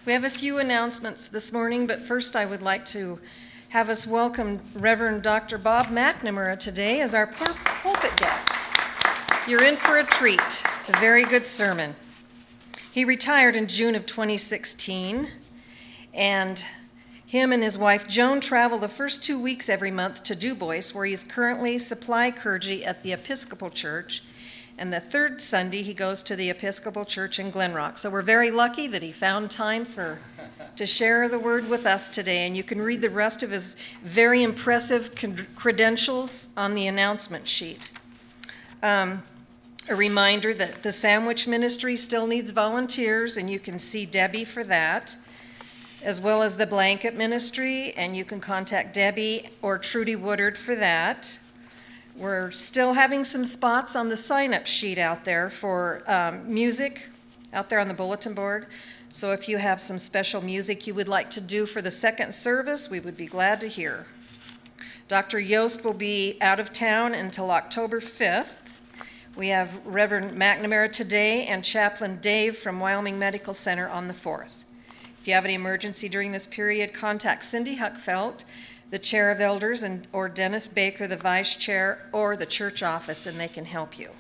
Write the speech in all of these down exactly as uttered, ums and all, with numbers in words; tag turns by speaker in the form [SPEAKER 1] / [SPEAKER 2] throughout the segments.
[SPEAKER 1] We have a few announcements this morning, but first I would like to have us welcome Reverend Doctor Bob McNamara today as our pulpit guest. You're in for a treat. It's a very good sermon. He retired in June of twenty sixteen, and him and his wife Joan travel the first two weeks every month to Du Bois, where he is currently supply clergy at the Episcopal Church, and the third Sunday he goes to the Episcopal Church in Glen Rock. So we're very lucky that he found time for to share the word with us today, and you can read the rest of his very impressive credentials on the announcement sheet. Um, a reminder that the Sandwich Ministry still needs volunteers, and you can see Debbie for that, as well as the Blanket Ministry, and you can contact Debbie or Trudy Woodard for that. We're still having some spots on the sign-up sheet out there for um, music out there on the bulletin board. So if you have some special music you would like to do for the second service, we would be glad to hear. Doctor Yost will be out of town until October fifth. We have Reverend McNamara today and Chaplain Dave from Wyoming Medical Center on the fourth. If you have any emergency during this period, contact Cindy Huckfelt, the chair of elders, and or Dennis Baker, the vice chair, or the church office, and they can help you.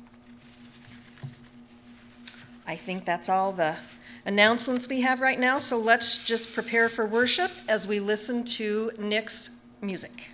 [SPEAKER 1] I think that's all the announcements we have right now, so let's just prepare for worship as we listen to Nick's music.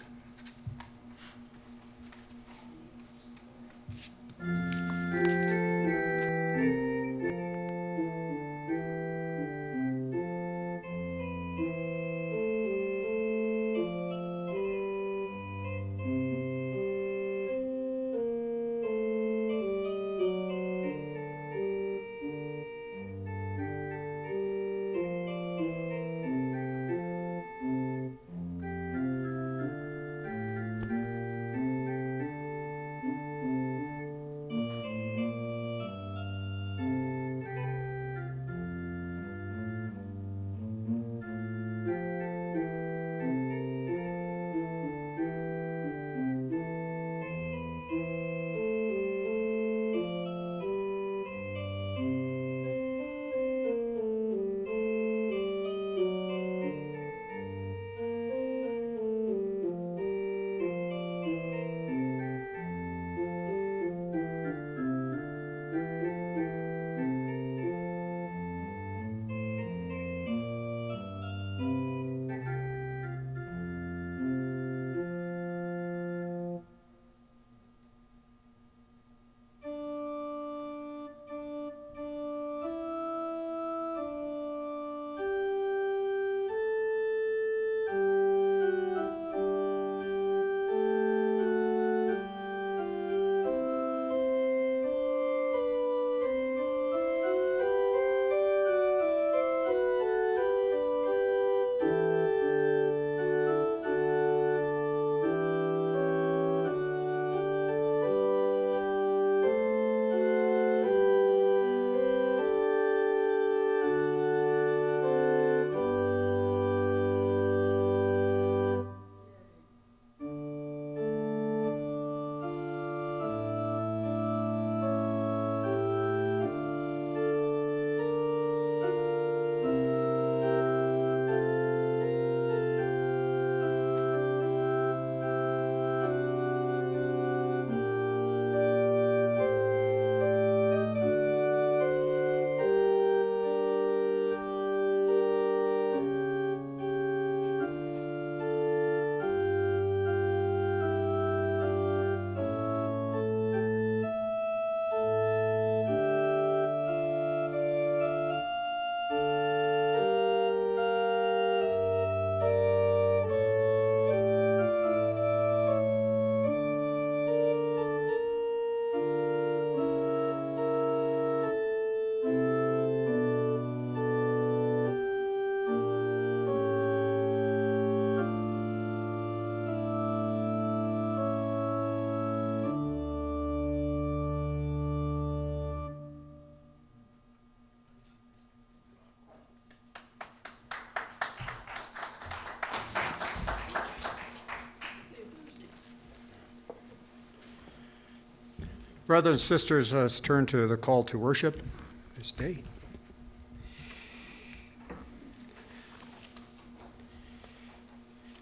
[SPEAKER 2] Brothers and sisters, let's turn to the call to worship this day.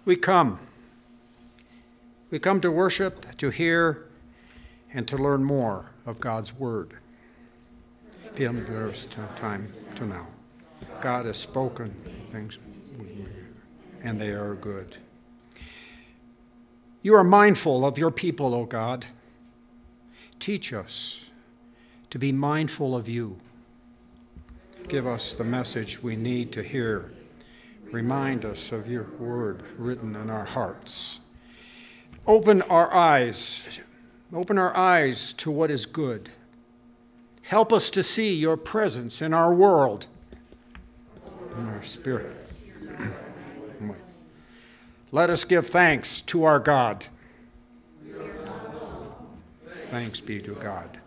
[SPEAKER 2] We come. We come to worship, to hear, and to learn more of God's Word. Beyond time to now. God has spoken things, and they are good. You are mindful of your people, O God. Teach us to be mindful of you. Give us the message we need to hear. Remind us of your word written in our hearts. Open our eyes. Open our eyes to what is good. Help us to see your presence in our world, in our spirit. Let us give thanks to our God. Thanks be to God.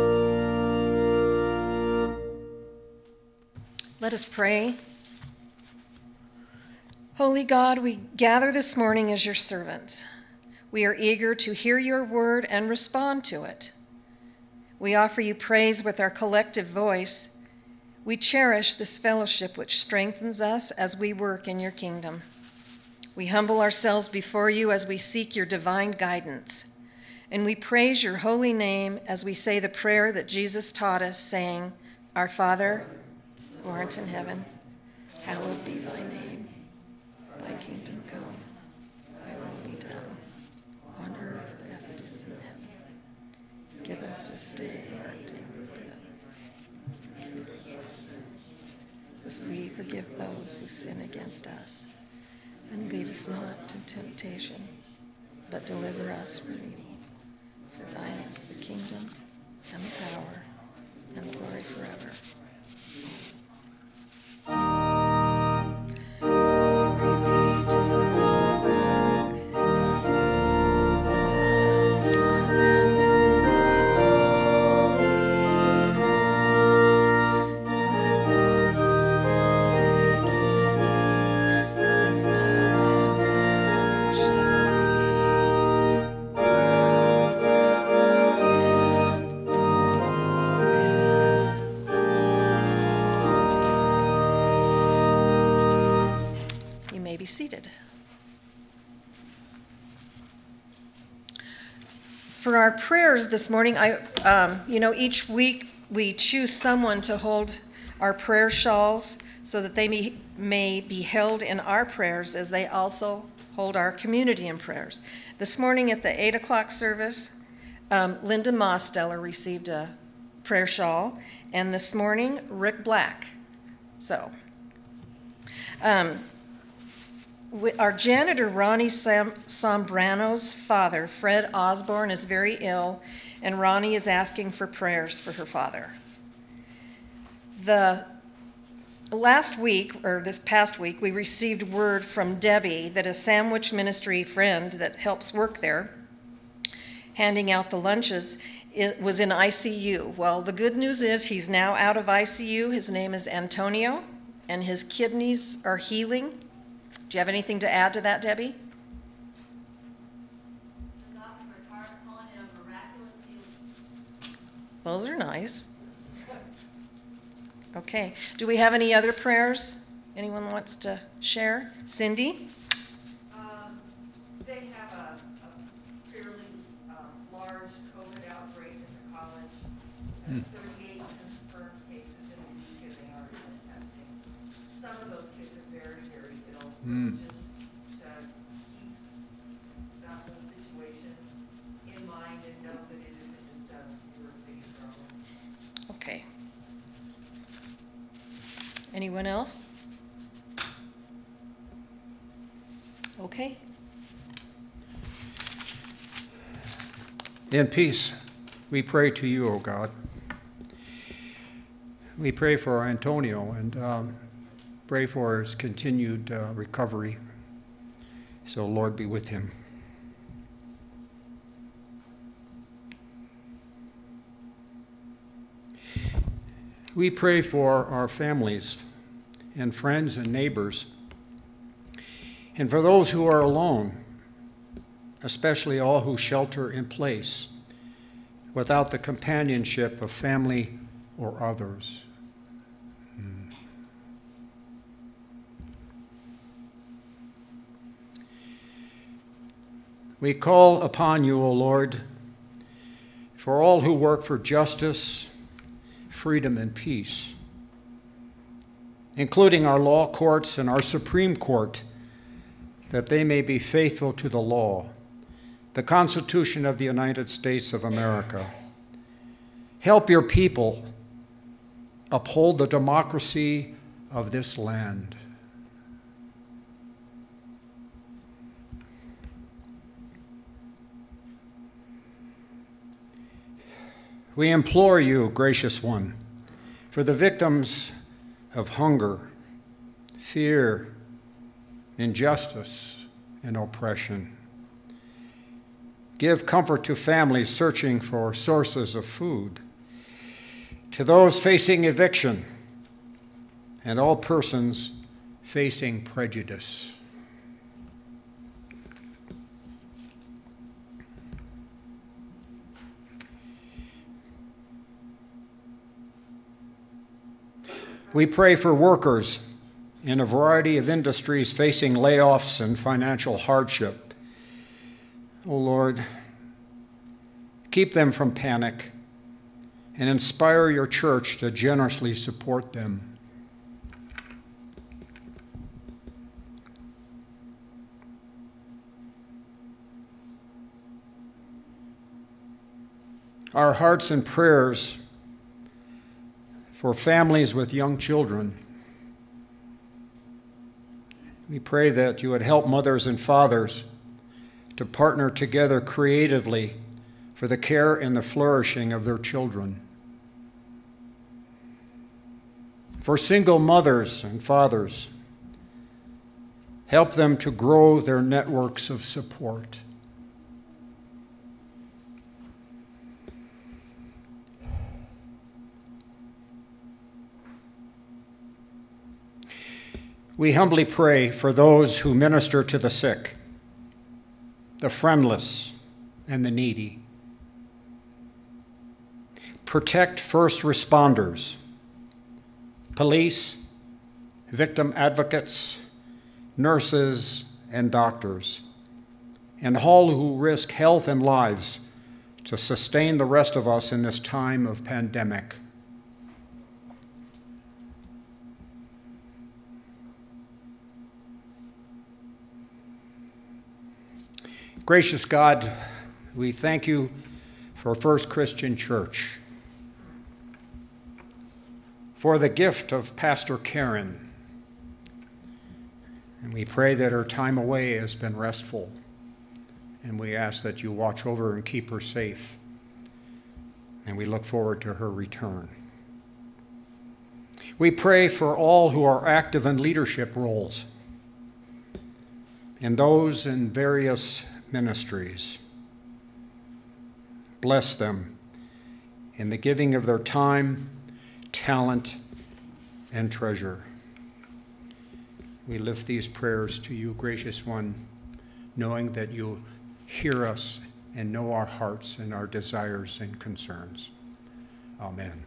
[SPEAKER 1] Let us pray. Holy God, we gather this morning as your servants. We are eager to hear your word and respond to it. We offer you praise with our collective voice. We cherish this fellowship which strengthens us as we work in your kingdom. We humble ourselves before you as we seek your divine guidance. And we praise your holy name as we say the prayer that Jesus taught us, saying, Our Father, who art in heaven, hallowed be thy name. Thy kingdom come, thy will be done, on earth as it is in heaven. Give us this day our daily bread. As we forgive those who sin against us. And lead us not into temptation, but deliver us from evil. For thine is the kingdom, and the power, and the glory forever. Be seated. For our prayers this morning, I, um, you know, each week we choose someone to hold our prayer shawls so that they may, may be held in our prayers as they also hold our community in prayers. This morning at the eight o'clock service, um, Linda Mosteller received a prayer shawl, and this morning, Rick Black. So, um, our janitor, Ronnie Sam- Sombrano's father, Fred Osborne, is very ill, and Ronnie is asking for prayers for her father. The last week, or this past week, we received word from Debbie that a sandwich ministry friend that helps work there, handing out the lunches, it was in I C U. Well, the good news is he's now out of I C U. His name is Antonio, and his kidneys are healing. Do you have anything to add to that, Debbie? Those are nice. Okay. Do we have any other prayers anyone wants to share? Cindy?
[SPEAKER 3] Um, they have a, a fairly um, large COVID outbreak at the college. Hmm. thirty-eight confirmed cases in a week, and they are in testing. Some of those kids are very, very ill. So mm. just to keep that whole situation in mind and know that it isn't just a New York City problem.
[SPEAKER 1] Okay. Anyone else? Okay.
[SPEAKER 2] In peace, we pray to you, O God. We pray for Antonio and um, pray for his continued uh, recovery. So, Lord, be with him. We pray for our families and friends and neighbors, and for those who are alone, especially all who shelter in place without the companionship of family or others. Hmm. We call upon you, O Lord, for all who work for justice, freedom, and peace, including our law courts and our Supreme Court, that they may be faithful to the law, the Constitution of the United States of America. Help your people uphold the democracy of this land. We implore you, gracious one, for the victims of hunger, fear, injustice, and oppression. Give comfort to families searching for sources of food, to those facing eviction, and all persons facing prejudice. We pray for workers in a variety of industries facing layoffs and financial hardship. Oh Lord, keep them from panic and inspire your church to generously support them. Our hearts and prayers for families with young children. We pray that you would help mothers and fathers to partner together creatively for the care and the flourishing of their children. For single mothers and fathers, help them to grow their networks of support. We humbly pray for those who minister to the sick, the friendless, and the needy. Protect first responders, police, victim advocates, nurses, and doctors, and all who risk health and lives to sustain the rest of us in this time of pandemic. Gracious God, we thank you for First Christian Church, for the gift of Pastor Karen, and we pray that her time away has been restful, and we ask that you watch over and keep her safe, and we look forward to her return. We pray for all who are active in leadership roles and those in various ministries. Bless them in the giving of their time, talent, and treasure. We lift these prayers to you, gracious one, knowing that you hear us and know our hearts and our desires and concerns. Amen.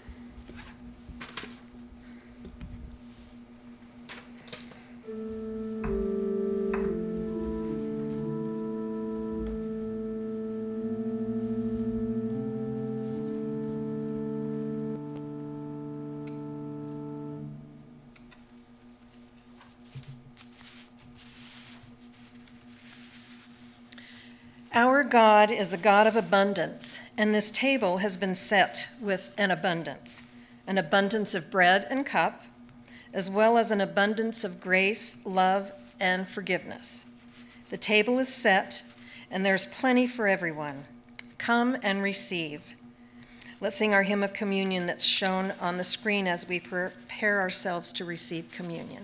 [SPEAKER 1] Our God is a God of abundance, and this table has been set with an abundance, an abundance of bread and cup, as well as an abundance of grace, love, and forgiveness. The table is set, and there's plenty for everyone. Come and receive. Let's sing our hymn of communion that's shown on the screen as we prepare ourselves to receive communion.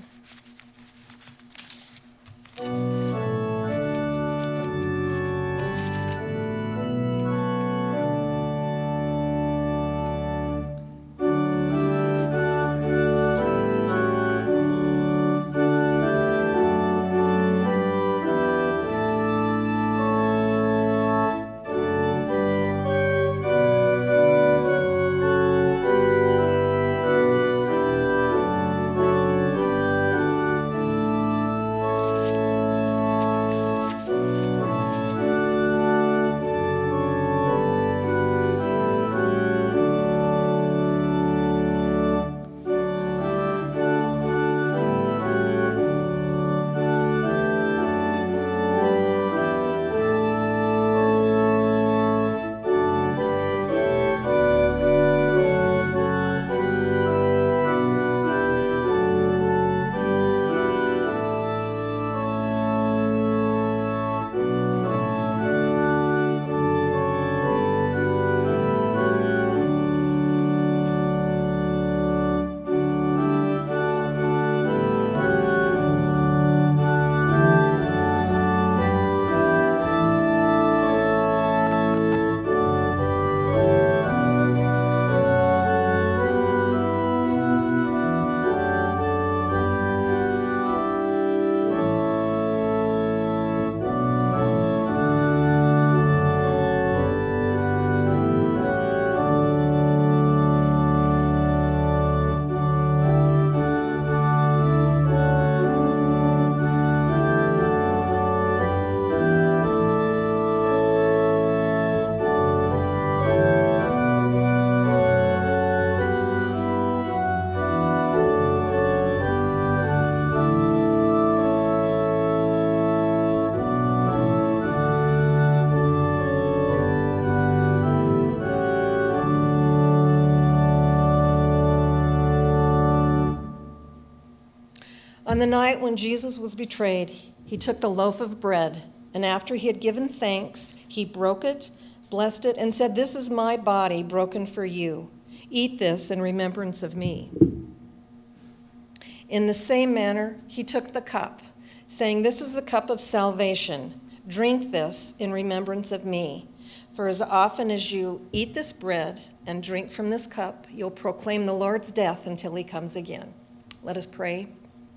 [SPEAKER 1] On the night when Jesus was betrayed, he took the loaf of bread, and after he had given thanks, he broke it, blessed it, and said, "This is my body broken for you. Eat this in remembrance of me." In the same manner, he took the cup, saying, "This is the cup of salvation. Drink this in remembrance of me. For as often as you eat this bread and drink from this cup, you'll proclaim the Lord's death until he comes again." Let us pray.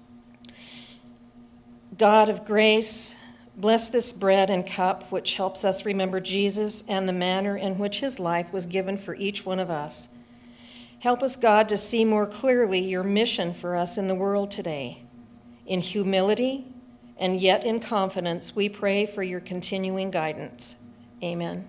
[SPEAKER 1] God of grace, bless this bread and cup which helps us remember Jesus and the manner in which his life was given for each one of us. Help us, God, to see more clearly your mission for us in the world today. In humility and yet in confidence, we pray for your continuing guidance. Amen.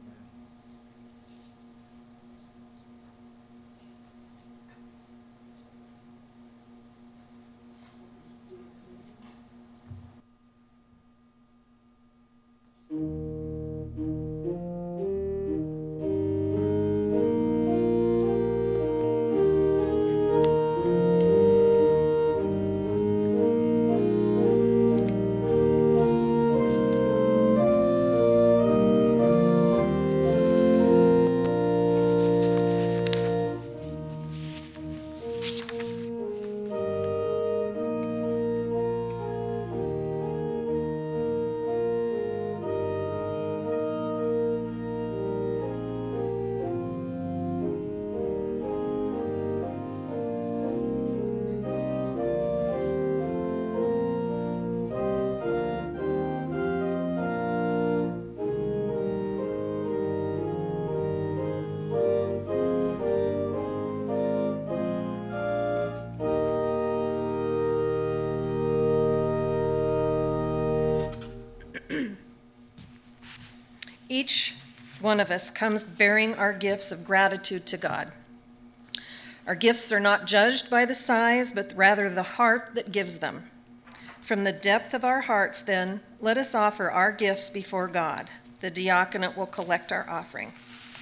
[SPEAKER 1] Each one of us comes bearing our gifts of gratitude to God. Our gifts are not judged by the size, but rather the heart that gives them. From the depth of our hearts, then, let us offer our gifts before God. The diaconate will collect our offering.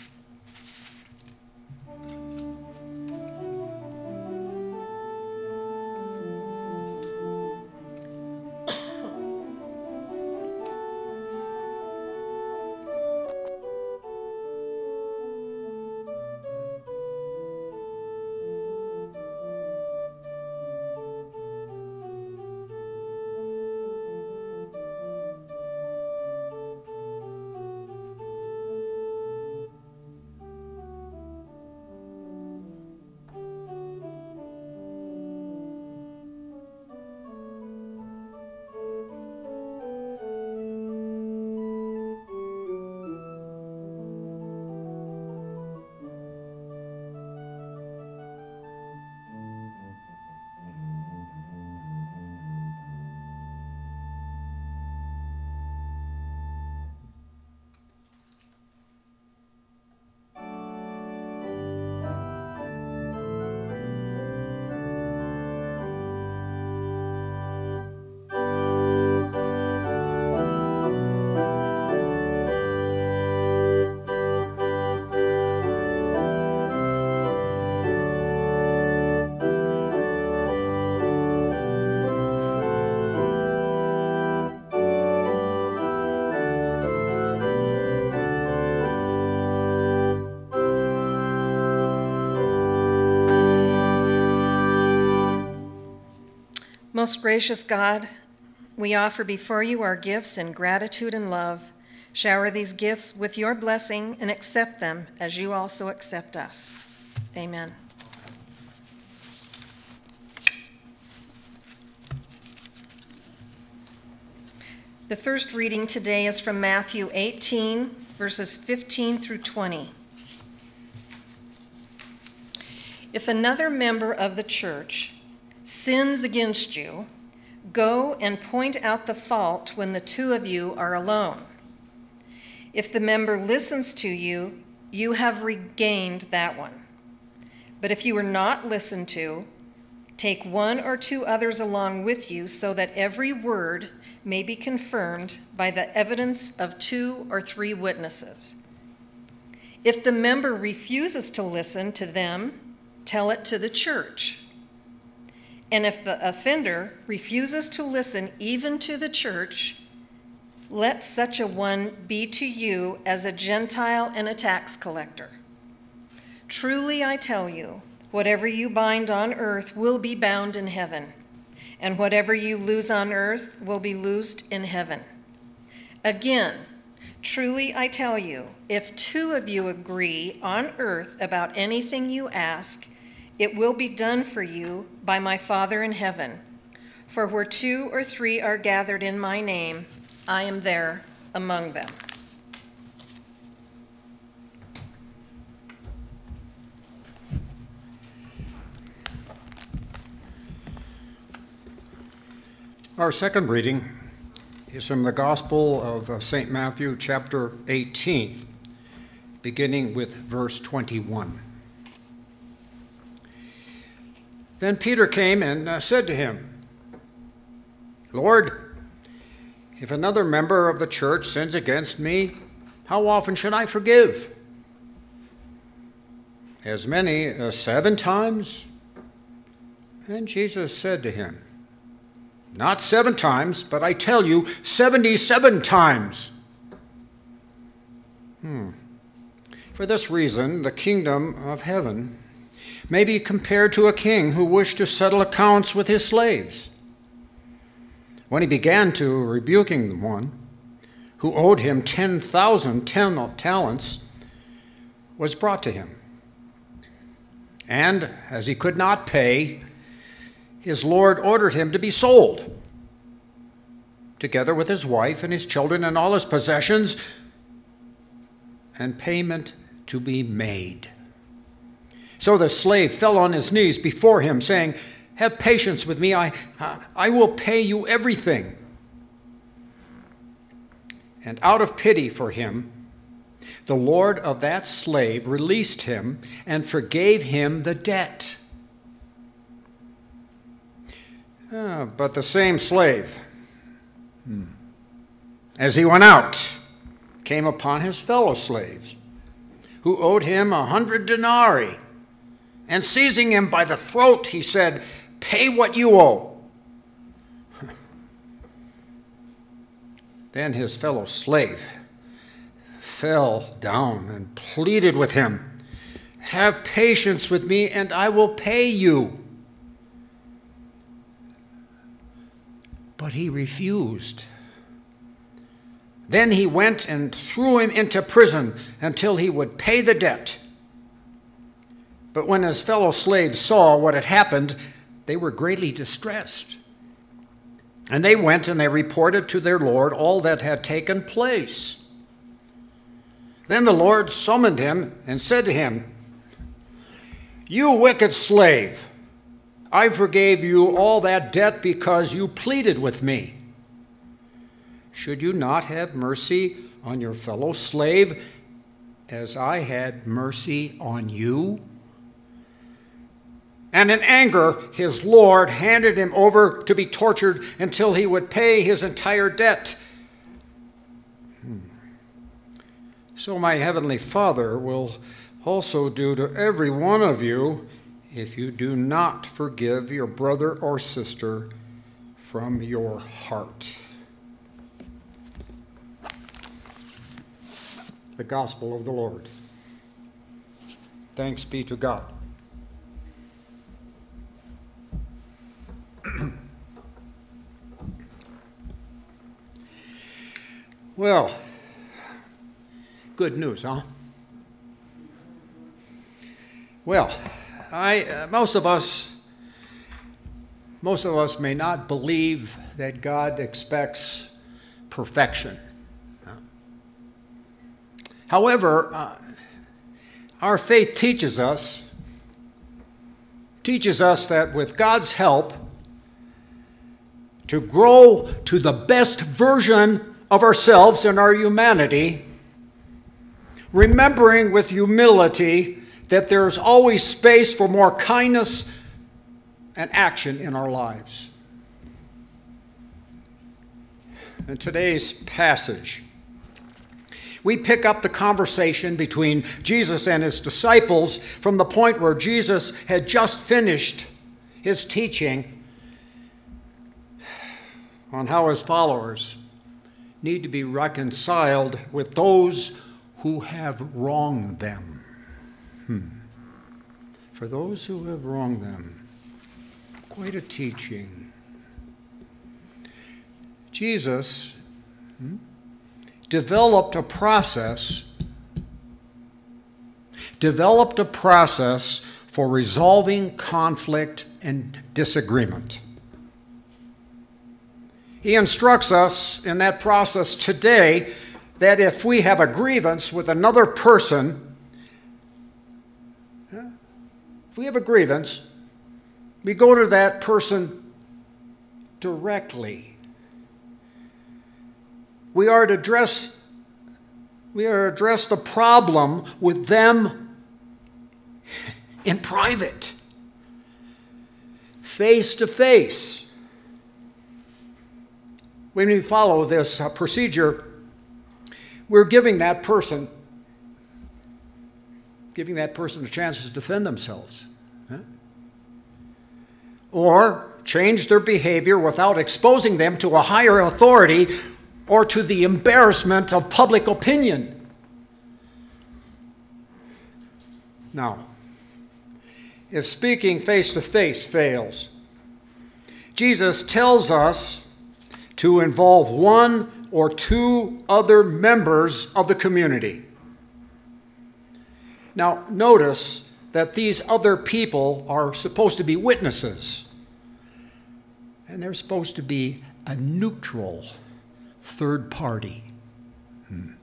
[SPEAKER 1] Most gracious God, we offer before you our gifts in gratitude and love. Shower these gifts with your blessing and accept them as you also accept us. Amen. The first reading today is from Matthew eighteen, verses fifteen through twenty. If another member of the church sins against you, go and point out the fault when the two of you are alone. If the member listens to you, you have regained that one. But if you are not listened to, take one or two others along with you so that every word may be confirmed by the evidence of two or three witnesses. If the member refuses to listen to them, tell it to the church. And if the offender refuses to listen even to the church, let such a one be to you as a Gentile and a tax collector. Truly I tell you, whatever you bind on earth will be bound in heaven, and whatever you loose on earth will be loosed in heaven. Again, truly I tell you, if two of you agree on earth about anything you ask, it will be done for you by my Father in heaven. For where two or three are gathered in my name, I am there among them.
[SPEAKER 2] Our second reading is from the Gospel of Saint Matthew, chapter eighteen, beginning with verse twenty-one. Then Peter came and said to him, Lord, if another member of the church sins against me, how often should I forgive? As many as seven times? And Jesus said to him, Not seven times, but I tell you, seventy-seven times. Hmm. For this reason, the kingdom of heaven may be compared to a king who wished to settle accounts with his slaves. When he began to rebuking one who owed him ten thousand talents, was brought to him. And as he could not pay, his Lord ordered him to be sold, together with his wife and his children and all his possessions, and payment to be made. So the slave fell on his knees before him, saying, Have patience with me, I, I will pay you everything. And out of pity for him, the Lord of that slave released him and forgave him the debt. Ah, but the same slave, as he went out, came upon his fellow slaves, who owed him a hundred denarii. And seizing him by the throat, he said, Pay what you owe. Then his fellow slave fell down and pleaded with him, Have patience with me, and I will pay you. But he refused. Then he went and threw him into prison until he would pay the debt. But when his fellow slaves saw what had happened, they were greatly distressed. And they went and they reported to their Lord all that had taken place. Then the Lord summoned him and said to him, You wicked slave, I forgave you all that debt because you pleaded with me. Should you not have mercy on your fellow slave as I had mercy on you? And in anger, his Lord handed him over to be tortured until he would pay his entire debt. Hmm. So my heavenly Father will also do to every one of you if you do not forgive your brother or sister from your heart. The Gospel of the Lord. Thanks be to God. Well, good news, huh? Well, I uh, most of us most of us may not believe that God expects perfection. However, uh, our faith teaches us teaches us that with God's help, to grow to the best version of ourselves and our humanity, remembering with humility that there's always space for more kindness and action in our lives. In today's passage, we pick up the conversation between Jesus and his disciples from the point where Jesus had just finished his teaching on how his followers need to be reconciled with those who have wronged them. Hmm. For those who have wronged them. Quite a teaching. Jesus hmm, developed a process, developed a process for resolving conflict and disagreement. He instructs us in that process today that if we have a grievance with another person, if we have a grievance, we go to that person directly. We are to address, we are to address the problem with them in private, face to face. When we follow this uh, procedure, we're giving that person, giving that person a chance to defend themselves. Huh? Or change their behavior without exposing them to a higher authority or to the embarrassment of public opinion. Now, if speaking face to face fails, Jesus tells us to involve one or two other members of the community. Now, notice that these other people are supposed to be witnesses, and they're supposed to be a neutral third party. Hmm.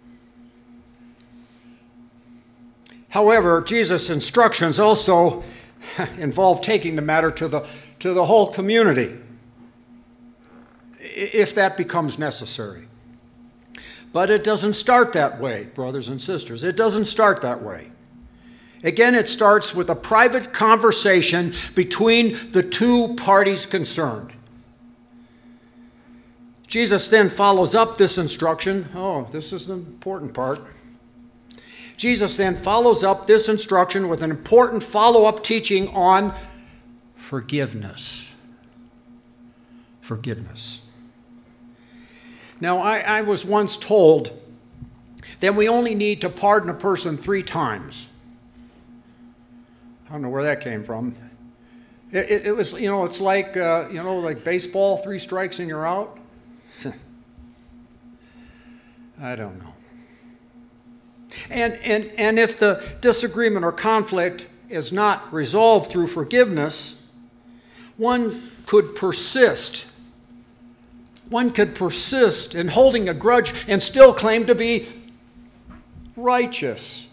[SPEAKER 2] However, Jesus' instructions also involve taking the matter to the, to the whole community, if that becomes necessary. But it doesn't start that way, brothers and sisters. It doesn't start that way. Again, it starts with a private conversation between the two parties concerned. Jesus then follows up this instruction. Oh, this is the important part. Jesus then follows up this instruction with an important follow-up teaching on forgiveness. Forgiveness. Now, I, I was once told that we only need to pardon a person three times. I don't know where that came from. It, it, it was, you know, it's like, uh, you know, like baseball, three strikes and you're out. I don't know. And, and, and if the disagreement or conflict is not resolved through forgiveness, one could persist. One could persist in holding a grudge and still claim to be righteous.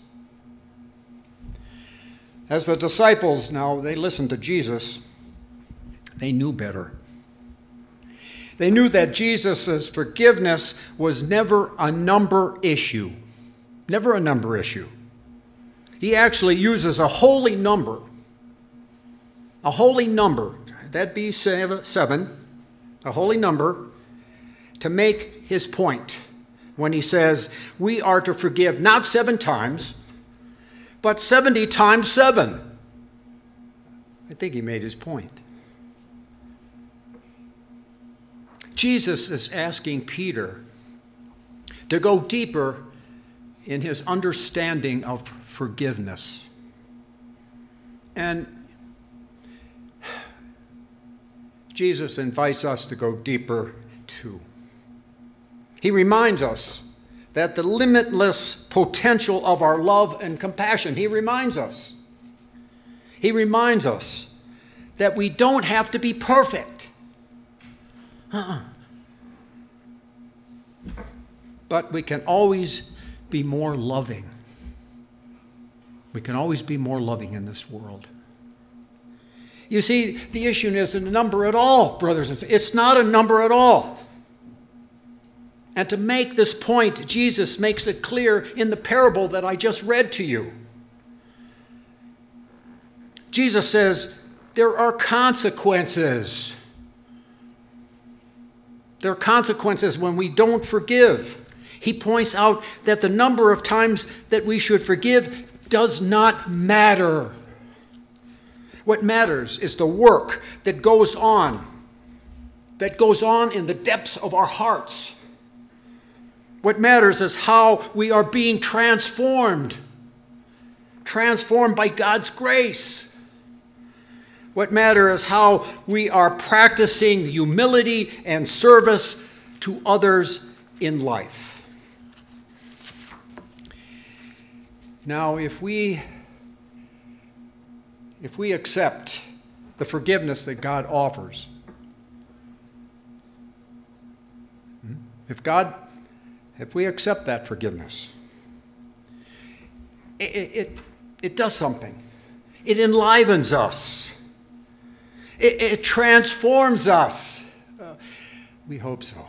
[SPEAKER 2] As the disciples now, they listened to Jesus, they knew better. They knew that Jesus' forgiveness was never a number issue. Never a number issue. He actually uses a holy number. A holy number. That'd be seven. A holy number to make his point when he says we are to forgive not seven times, but seventy times seven. I think he made his point. Jesus is asking Peter to go deeper in his understanding of forgiveness. And Jesus invites us to go deeper too. He reminds us that the limitless potential of our love and compassion, he reminds us. He reminds us that we don't have to be perfect. Uh-uh. But we can always be more loving. We can always be more loving in this world. You see, the issue isn't a number at all, brothers and sisters. It's not a number at all. And to make this point, Jesus makes it clear in the parable that I just read to you. Jesus says, there are consequences. There are consequences when we don't forgive. He points out that the number of times that we should forgive does not matter. What matters is the work that goes on that goes on in the depths of our hearts. What matters is how we are being transformed, transformed by God's grace. What matters is how we are practicing humility and service to others in life. Now, if we, if we accept the forgiveness that God offers, if God, if we accept that forgiveness, it, it, it does something. It enlivens us. It, it transforms us. Uh, we hope so.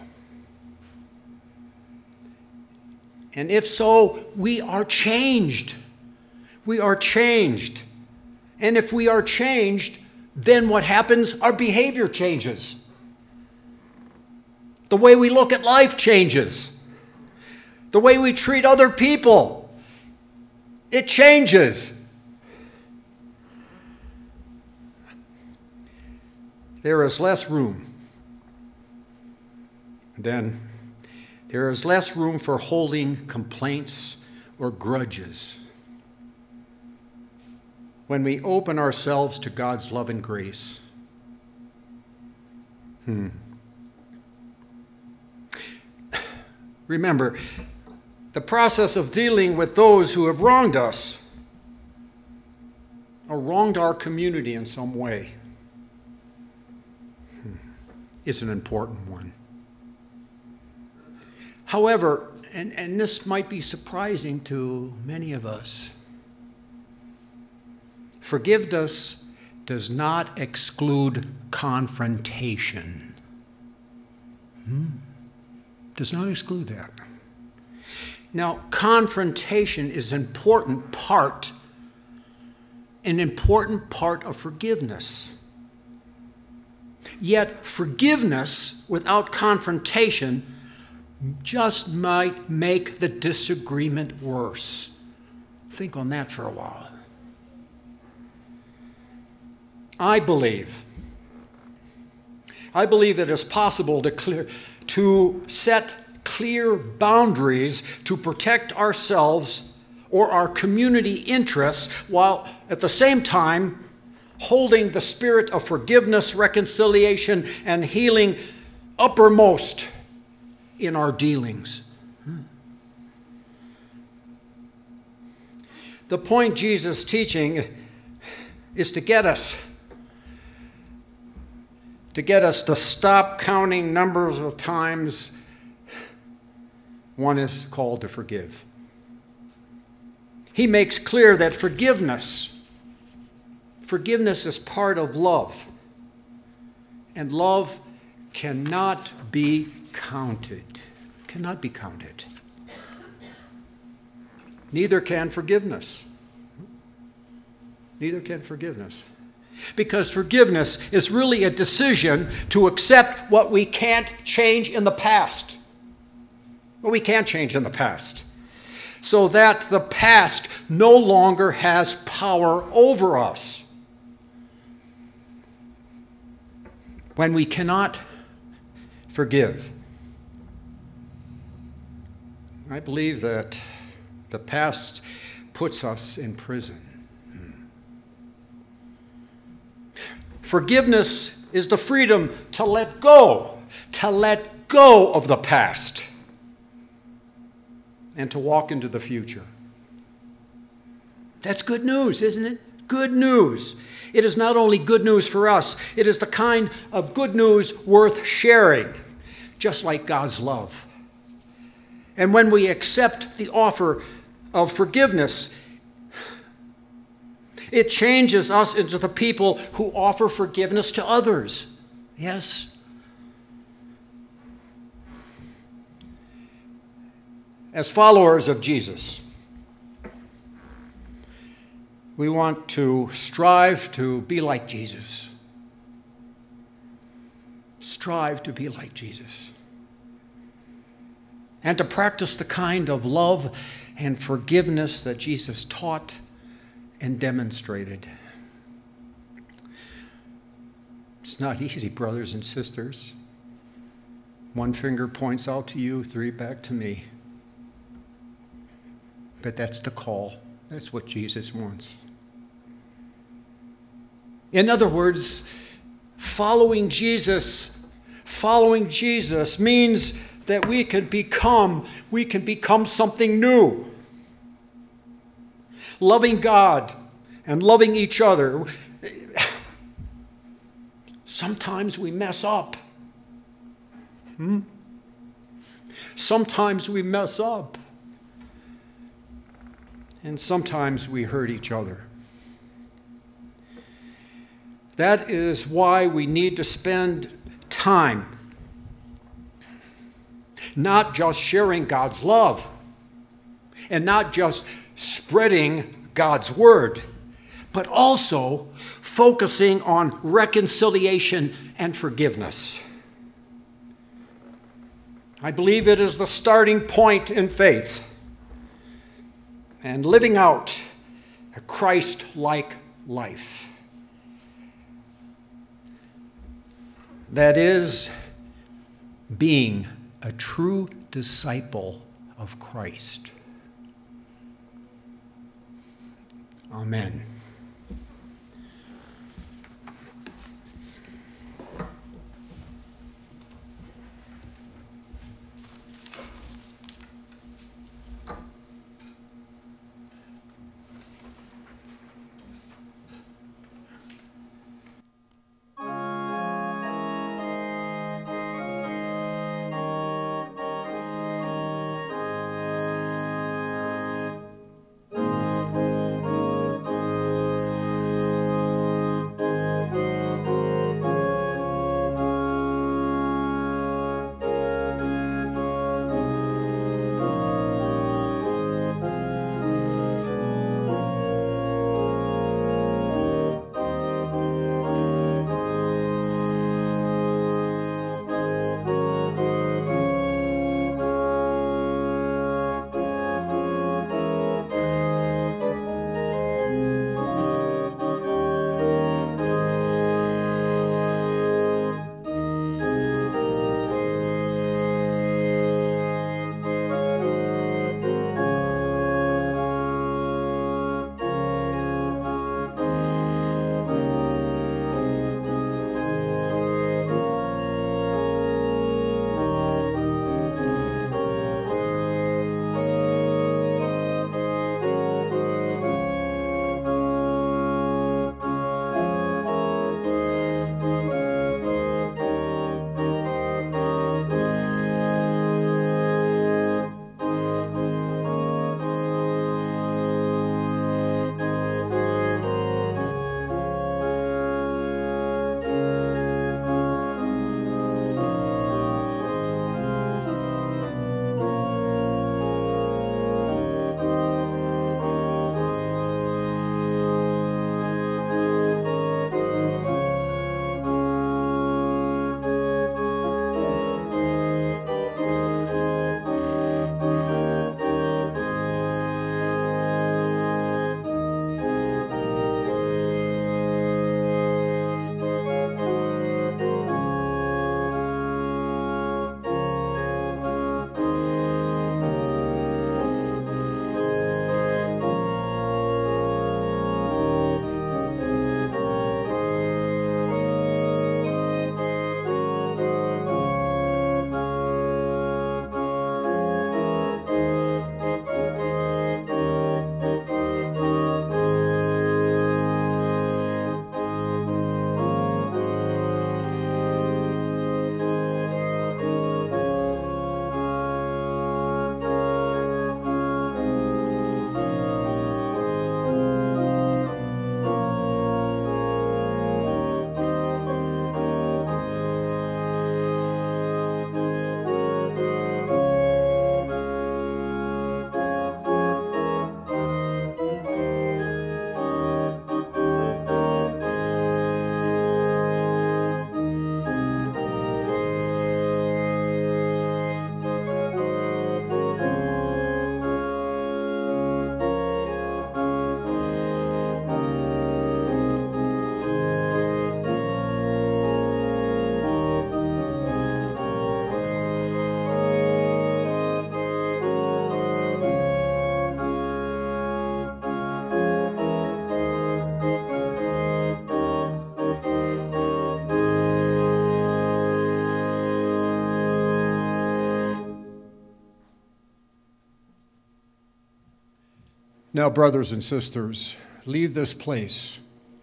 [SPEAKER 2] And if so, we are changed. We are changed. And if we are changed, then what happens? Our behavior changes. The way we look at life changes. The way we treat other people, it changes. There is less room. Then there is less room for holding complaints or grudges when we open ourselves to God's love and grace. Hmm. Remember, the process of dealing with those who have wronged us or wronged our community in some way hmm, is an important one. However, and, and this might be surprising to many of us, forgiveness does not exclude confrontation. Hmm? Does not exclude that. Now, confrontation is an important part, an important part of forgiveness. Yet, forgiveness without confrontation just might make the disagreement worse. Think on that for a while. I believe, I believe it is possible to clear, to set clear boundaries to protect ourselves or our community interests while at the same time holding the spirit of forgiveness, reconciliation, and healing uppermost in our dealings. The point Jesus is teaching is to get us to get us to stop counting numbers of times one is called to forgive. He makes clear that forgiveness, forgiveness is part of love, and love cannot be counted, cannot be counted. Neither can forgiveness. Neither can forgiveness. Because forgiveness is really a decision to accept what we can't change in the past. What we can't change in the past. So that the past no longer has power over us. When we cannot forgive, I believe that the past puts us in prison. Forgiveness is the freedom to let go, to let go of the past, and to walk into the future. That's good news, isn't it? Good news. It is not only good news for us, it is the kind of good news worth sharing, just like God's love. And when we accept the offer of forgiveness, it changes us into the people who offer forgiveness to others. Yes. As followers of Jesus, we want to strive to be like Jesus. Strive to be like Jesus. And to practice the kind of love and forgiveness that Jesus taught and demonstrated. It's not easy, brothers and sisters. One finger points out to you, three back to me. But that's the call. That's what Jesus wants. In other words, following Jesus, following Jesus means that we can become, we can become something new. Loving God and loving each other. Sometimes we mess up. Hmm? Sometimes we mess up. And sometimes we hurt each other. That is why we need to spend time not just sharing God's love and not just spreading God's word, but also focusing on reconciliation and forgiveness. I believe it is the starting point in faith and living out a Christ-like life. That is, being a true disciple of Christ. Amen. Now, brothers and sisters, leave this place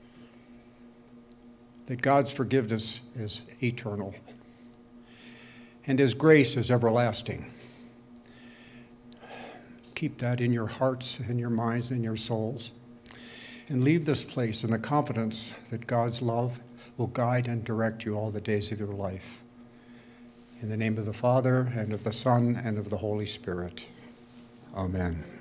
[SPEAKER 2] that God's forgiveness is eternal and His grace is everlasting. Keep that in your hearts and your minds and your souls. And leave this place in the confidence that God's love will guide and direct you all the days of your life. In the name of the Father, and of the Son, and of the Holy Spirit. Amen.